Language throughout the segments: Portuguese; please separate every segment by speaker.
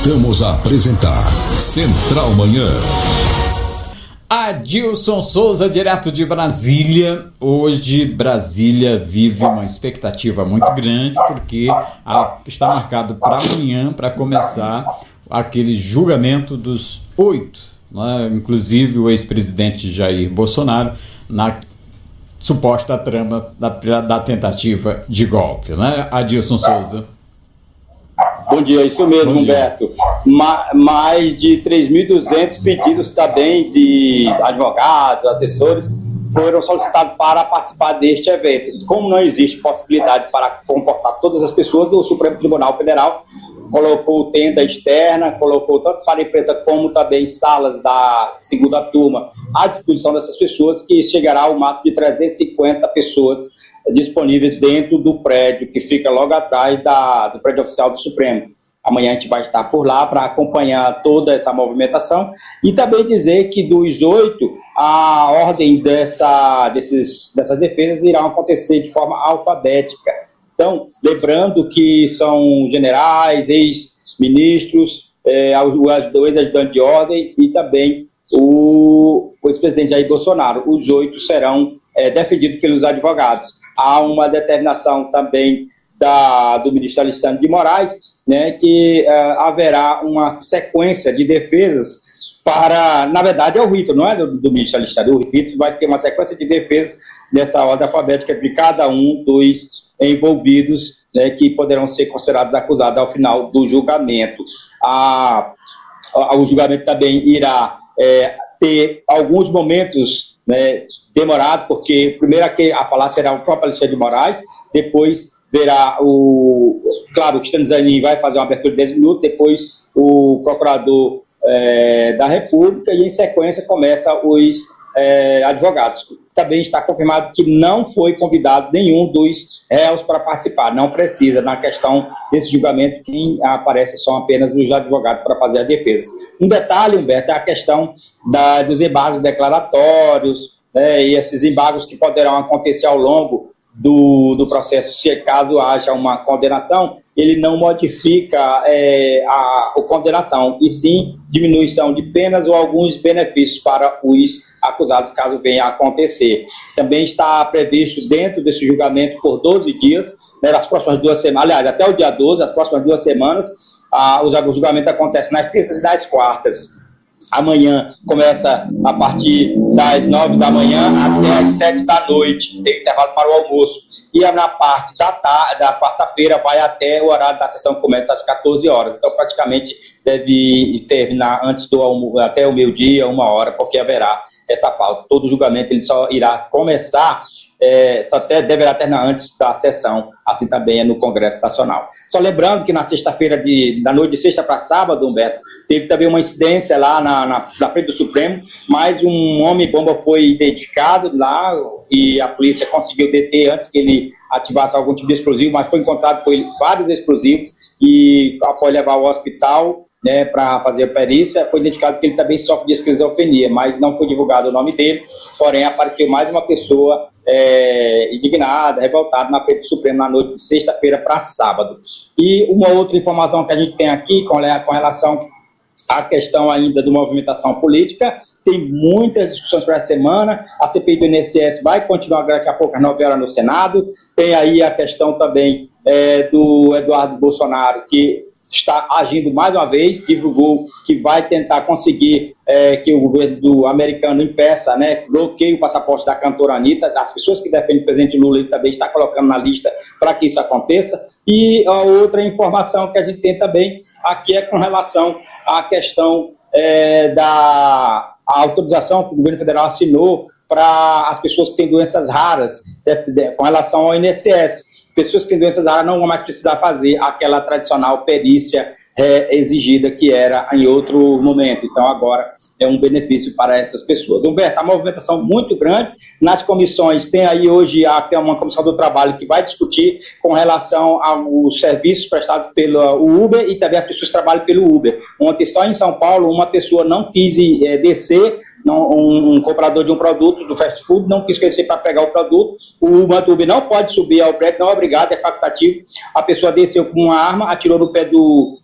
Speaker 1: Voltamos a apresentar Central Manhã.
Speaker 2: Adilson Souza, direto de Brasília. Hoje Brasília vive uma expectativa muito grande, porque está marcado para amanhã, para começar aquele julgamento dos 8, né? Inclusive o ex-presidente Jair Bolsonaro, na suposta trama da tentativa de golpe, né? Adilson Souza.
Speaker 3: Bom dia, isso mesmo, Humberto. Mais de 3.200 pedidos também de advogados, assessores, foram solicitados para participar deste evento. Como não existe possibilidade para comportar todas as pessoas, o Supremo Tribunal Federal colocou tenda externa, colocou tanto para a empresa como também salas da segunda turma à disposição dessas pessoas, que chegará ao máximo de 350 pessoas disponíveis dentro do prédio, que fica logo atrás do prédio oficial do Supremo. Amanhã a gente vai estar por lá para acompanhar toda essa movimentação e também dizer que dos 8, a ordem dessas defesas irão acontecer de forma alfabética. Então, lembrando que são generais, ex-ministros, o ex-ajudante de ordem e também o ex-presidente Jair Bolsonaro. Os 8 serão defendidos pelos advogados. Há uma determinação também do ministro Alexandre de Moraes, né, que haverá uma sequência de defesas para, na verdade, é o rito, não é do ministro Alexandre, o rito vai ter uma sequência de defesas dessa ordem alfabética de cada um dos envolvidos, né, que poderão ser considerados acusados ao final do julgamento. O julgamento também irá ter alguns momentos, né, demorado, porque primeiro a falar será o próprio Alexandre de Moraes, depois verá claro, o Cristiano Zanin vai fazer uma abertura de 10 minutos, depois o procurador da República e em sequência começa os advogados. Também está confirmado que não foi convidado nenhum dos réus para participar, não precisa, na questão desse julgamento, quem aparece são apenas os advogados para fazer as defesas. Um detalhe, Humberto, é a questão dos embargos declaratórios, e esses embargos que poderão acontecer ao longo do processo, se caso haja uma condenação, ele não modifica a condenação, e sim diminuição de penas ou alguns benefícios para os acusados, caso venha a acontecer. Também está previsto dentro desse julgamento por 12 dias, né, nas próximas 2 semanas, aliás, até o dia 12, as próximas 2 semanas, o julgamento acontece nas terças e nas quartas. Amanhã começa a partir das 9 da manhã até as 7 da noite, tem intervalo para o almoço. E na parte da quarta-feira vai até o horário da sessão, que começa às 14 horas. Então, praticamente, deve terminar antes até o meio-dia, 1 hora, porque haverá essa pausa. Todo julgamento ele só irá começar, deverá terminar antes da sessão, assim também é no Congresso Nacional. Só lembrando que na sexta-feira, da noite de sexta para sábado, Humberto, teve também uma incidência lá na frente do Supremo, mas um homem-bomba foi identificado lá e a polícia conseguiu deter antes que ele ativasse algum tipo de explosivo, mas foi encontrado com ele vários explosivos e após levar ao hospital, né, para fazer a perícia, foi identificado que ele também sofre de esquizofrenia, mas não foi divulgado o nome dele, porém apareceu mais uma pessoa indignada, revoltada na frente do Supremo na noite de sexta-feira para sábado. E uma outra informação que a gente tem aqui com relação à questão ainda de movimentação política, tem muitas discussões para essa semana, a CPI do INSS vai continuar daqui a pouco às 9 horas no Senado, tem aí a questão também do Eduardo Bolsonaro, que está agindo mais uma vez, divulgou que vai tentar conseguir que o governo americano impeça, né, bloqueie o passaporte da cantora Anitta. As pessoas que defendem o presidente Lula, ele também está colocando na lista para que isso aconteça. E a outra informação que a gente tem também aqui é com relação à questão da autorização que o governo federal assinou para as pessoas que têm doenças raras, com relação ao INSS. Pessoas que têm doenças raras não vão mais precisar fazer aquela tradicional perícia exigida que era em outro momento. Então, agora é um benefício para essas pessoas. Humberto, a movimentação muito grande nas comissões. Tem aí hoje até uma comissão do trabalho que vai discutir com relação aos serviços prestados pelo Uber e também as pessoas que trabalham pelo Uber. Ontem, só em São Paulo, uma pessoa não quis descer, um comprador de um produto do fast food não quis descer para pegar o produto. O Uber não pode subir ao prédio, não é obrigado, é facultativo. A pessoa desceu com uma arma, atirou no pé do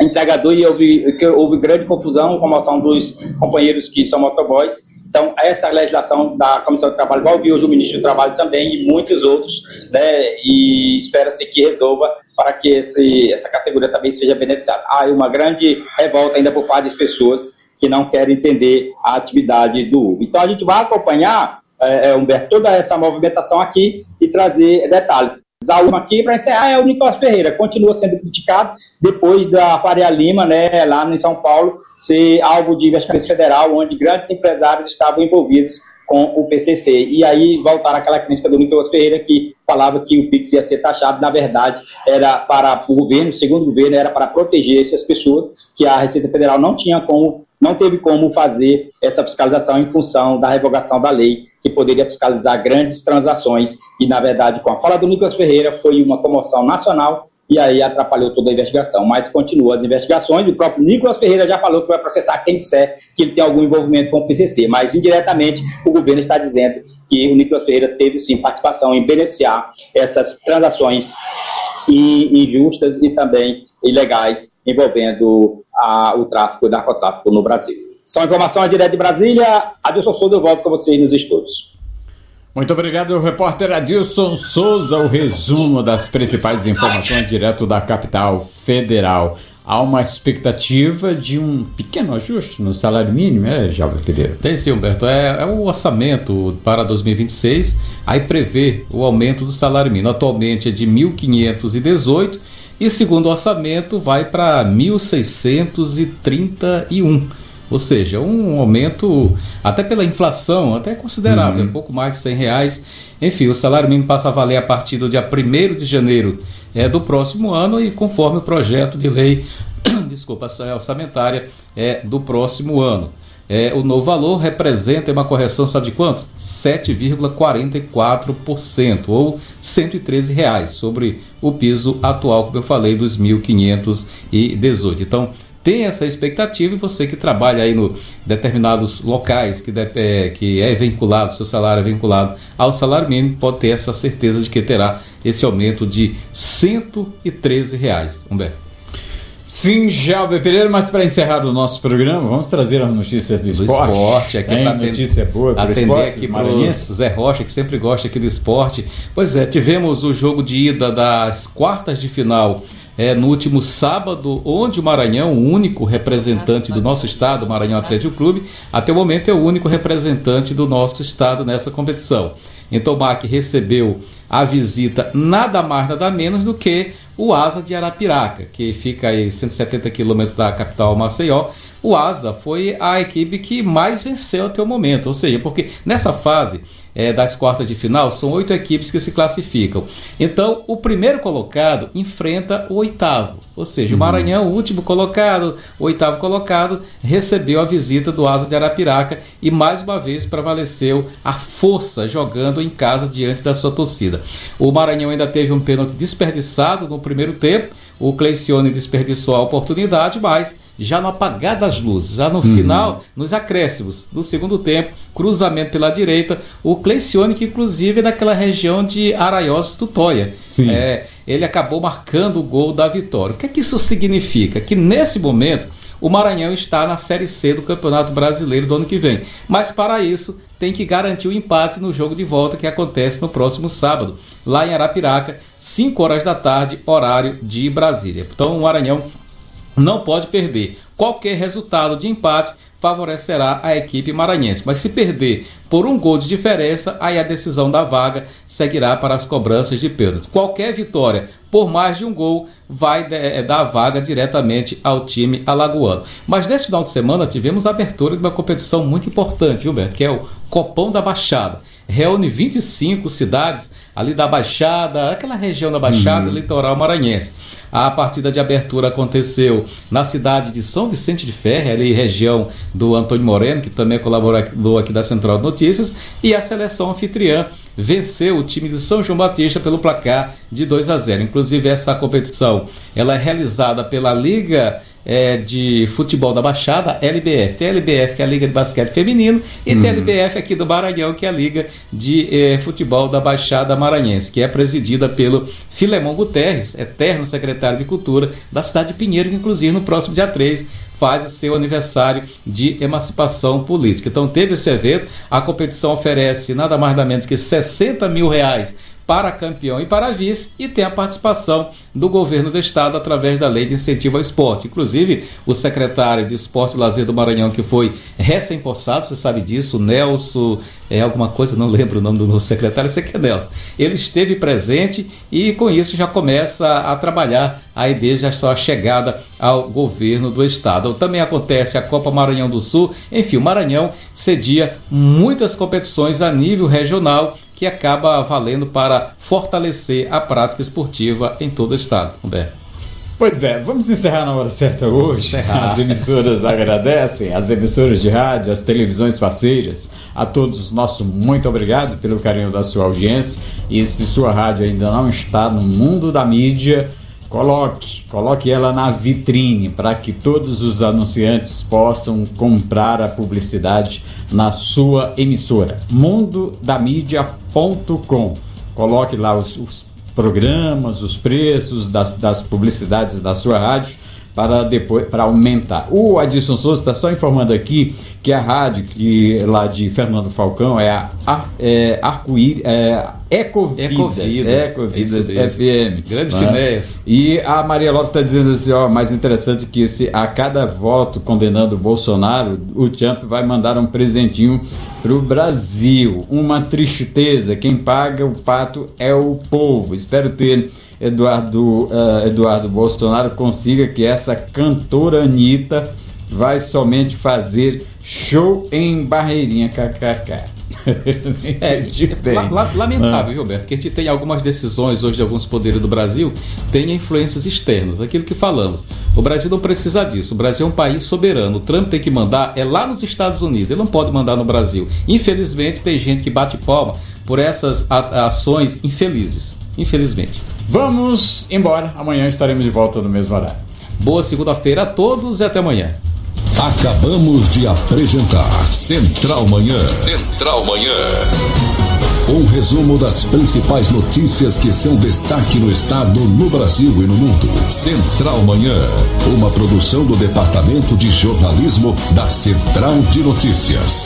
Speaker 3: entregador e houve grande confusão, comoção dos companheiros que são motoboys. Então, essa legislação da Comissão de Trabalho vai ouvir hoje o Ministro do Trabalho também e muitos outros, né, e espera-se que resolva para que essa categoria também seja beneficiada. Há uma grande revolta ainda por parte das pessoas que não querem entender a atividade do Uber. Então, a gente vai acompanhar, Humberto, toda essa movimentação aqui e trazer detalhes. A última aqui, para encerrar, é o Nicolas Ferreira, continua sendo criticado depois da Faria Lima, né, lá em São Paulo, ser alvo de investigação federal, onde grandes empresários estavam envolvidos com o PCC. E aí voltaram aquela crítica do Nicolas Ferreira, que falava que o PIX ia ser taxado, na verdade, era para o governo, segundo o governo, era para proteger essas pessoas, que a Receita Federal não teve como fazer essa fiscalização em função da revogação da lei, que poderia fiscalizar grandes transações, e, na verdade, com a fala do Nicolas Ferreira, foi uma comoção nacional, e aí atrapalhou toda a investigação. Mas continuam as investigações, o próprio Nicolas Ferreira já falou que vai processar quem disser que ele tem algum envolvimento com o PCC, mas, indiretamente, o governo está dizendo que o Nicolas Ferreira teve, sim, participação em beneficiar essas transações injustas e também ilegais envolvendo o tráfico e o narcotráfico no Brasil. São informações direto de Brasília. Adilson Souza, eu volto com vocês nos estúdios.
Speaker 2: Muito obrigado, repórter Adilson Souza. O resumo das principais informações direto da capital federal. Há uma expectativa de um pequeno ajuste no salário mínimo, Jalber Pereira?
Speaker 4: Tem sim, Humberto. É o orçamento para 2026, aí prevê o aumento do salário mínimo. Atualmente é de 1.518 e, segundo o orçamento, vai para 1.631. Ou seja, um aumento, até pela inflação, até considerável, um pouco mais de R$100. Enfim, o salário mínimo passa a valer a partir do dia 1º de janeiro do próximo ano e conforme o projeto de lei orçamentária do próximo ano. O novo valor representa uma correção, sabe de quanto? 7,44%, ou R$113 sobre o piso atual, como eu falei, dos 1.518. Então, tem essa expectativa, e você que trabalha aí em determinados locais que é vinculado, seu salário é vinculado ao salário mínimo, pode ter essa certeza de que terá esse aumento de R$113, Humberto.
Speaker 2: Sim, Jalber Pereira, mas para encerrar o nosso programa, vamos trazer as notícias do esporte.
Speaker 4: Aqui para
Speaker 2: notícia boa para o esporte
Speaker 4: aqui para o Zé Rocha, que sempre gosta aqui do esporte. Pois é, tivemos o jogo de ida das quartas de final no último sábado, onde o Maranhão, o único representante do nosso estado, o Maranhão Atlético Clube, até o momento é o único representante do nosso estado nessa competição. Então o MAC recebeu a visita nada mais, nada menos do que o Asa de Arapiraca, que fica aí 170 quilômetros da capital Maceió. O Asa foi a equipe que mais venceu até o momento, ou seja, porque nessa fase das quartas de final são 8 equipes que se classificam. Então o primeiro colocado enfrenta o oitavo, ou seja, o Maranhão, o último colocado, o oitavo colocado, recebeu a visita do Asa de Arapiraca e mais uma vez prevaleceu a força jogando em casa diante da sua torcida. O Maranhão ainda teve um pênalti desperdiçado no primeiro tempo, o Cleicione desperdiçou a oportunidade, mas já no apagar das luzes, já no final, nos acréscimos do segundo tempo, cruzamento pela direita, o Cleicione, que inclusive é daquela região de Araiós, Tutóia, ele acabou marcando o gol da vitória. O que é que isso significa? Que nesse momento o Maranhão está na Série C do Campeonato Brasileiro do ano que vem, mas para isso tem que garantir o empate no jogo de volta que acontece no próximo sábado, lá em Arapiraca, 5 horas da tarde, horário de Brasília. Então o Maranhão não pode perder. Qualquer resultado de empate favorecerá a equipe maranhense, mas se perder por um gol de diferença, aí a decisão da vaga seguirá para as cobranças de pênaltis. Qualquer vitória por mais de um gol vai dar a vaga diretamente ao time alagoano. Mas nesse final de semana tivemos a abertura de uma competição muito importante, viu, Beto? Que é o Copão da Baixada. Reúne 25 cidades ali da Baixada, aquela região da Baixada, litoral maranhense. A partida de abertura aconteceu na cidade de São Vicente de Ferre, ali região do Antônio Moreno, que também é colaborador aqui da Central de Notícias, e a seleção anfitriã venceu o time de São João Batista pelo placar de 2-0. Inclusive, essa competição ela é realizada pela Liga de Futebol da Baixada, LBF. Tem a LBF, que é a Liga de Basquete Feminino, e tem a LBF aqui do Maranhão, que é a Liga de Futebol da Baixada Maranhense, que é presidida pelo Filemon Guterres, eterno secretário de Cultura da cidade de Pinheiro, que inclusive no próximo dia 3 faz o seu aniversário de emancipação política. Então teve esse evento, a competição oferece nada mais nada menos que R$60 mil para campeão e para vice, e tem a participação do governo do estado através da lei de incentivo ao esporte. Inclusive, o secretário de Esporte e Lazer do Maranhão, que foi recém-possado, você sabe disso, Nelson, alguma coisa, não lembro o nome do novo secretário, sei que é Nelson. Ele esteve presente e com isso já começa a trabalhar aí desde a sua chegada ao governo do estado. Também acontece a Copa Maranhão do Sul. Enfim, o Maranhão cedia muitas competições a nível regional, que acaba valendo para fortalecer a prática esportiva em todo o estado. Humberto.
Speaker 2: Pois é, vamos encerrar na hora certa hoje. As emissoras agradecem, as emissoras de rádio, as televisões parceiras, a todos nosso muito obrigado pelo carinho da sua audiência. E se sua rádio ainda não está no mundo da mídia, coloque ela na vitrine para que todos os anunciantes possam comprar a publicidade na sua emissora. mundodamídia.com. Coloque lá os programas, os preços das publicidades da sua rádio para aumentar. O Adilson Souza está só informando aqui que a rádio lá de Fernando Falcão é a Ecovidas FM.
Speaker 4: Grande Finés.
Speaker 2: E a Maria Lopes está dizendo assim, mais interessante que a cada voto condenando o Bolsonaro, o Trump vai mandar um presentinho para o Brasil. Uma tristeza, quem paga o pato é o povo. Espero ter Eduardo Bolsonaro consiga que essa cantora Anitta vai somente fazer show em Barreirinha, kkk.
Speaker 4: Lamentável, Roberto, que a gente tem algumas decisões hoje de alguns poderes do Brasil, tem influências externas, aquilo que falamos. O Brasil não precisa disso, o Brasil é um país soberano, o Trump tem que mandar lá nos Estados Unidos, ele não pode mandar no Brasil. Infelizmente tem gente que bate palma por essas ações infelizes, infelizmente.
Speaker 2: Vamos embora, amanhã estaremos de volta no mesmo horário.
Speaker 4: Boa segunda-feira a todos e até amanhã.
Speaker 1: Acabamos de apresentar Central Manhã. Central Manhã. Um resumo das principais notícias que são destaque no estado, no Brasil e no mundo. Central Manhã. Uma produção do Departamento de Jornalismo da Central de Notícias.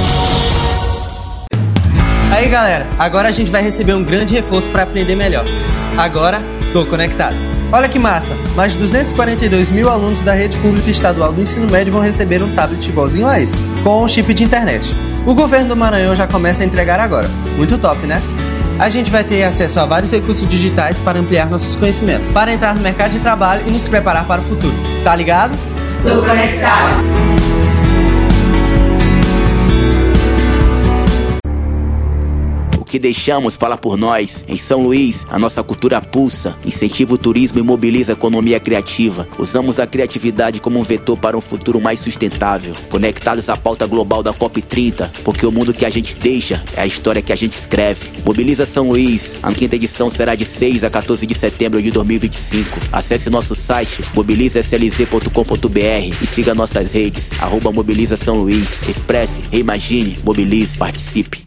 Speaker 5: Aí galera, agora a gente vai receber um grande reforço para aprender melhor. Agora, tô conectado. Olha que massa, mais de 242 mil alunos da rede pública estadual do ensino médio vão receber um tablet igualzinho a esse, com um chip de internet. O governo do Maranhão já começa a entregar agora. Muito top, né? A gente vai ter acesso a vários recursos digitais para ampliar nossos conhecimentos, para entrar no mercado de trabalho e nos preparar para o futuro. Tá ligado?
Speaker 6: Tô conectado.
Speaker 7: O que deixamos fala por nós. Em São Luís, a nossa cultura pulsa, incentiva o turismo e mobiliza a economia criativa. Usamos a criatividade como um vetor para um futuro mais sustentável. Conectados à pauta global da COP30, porque o mundo que a gente deixa é a história que a gente escreve. Mobiliza São Luís. A 5ª edição será de 6 a 14 de setembro de 2025. Acesse nosso site mobilizaslz.com.br e siga nossas redes @Mobiliza São Luís. Expresse, reimagine, mobilize, participe.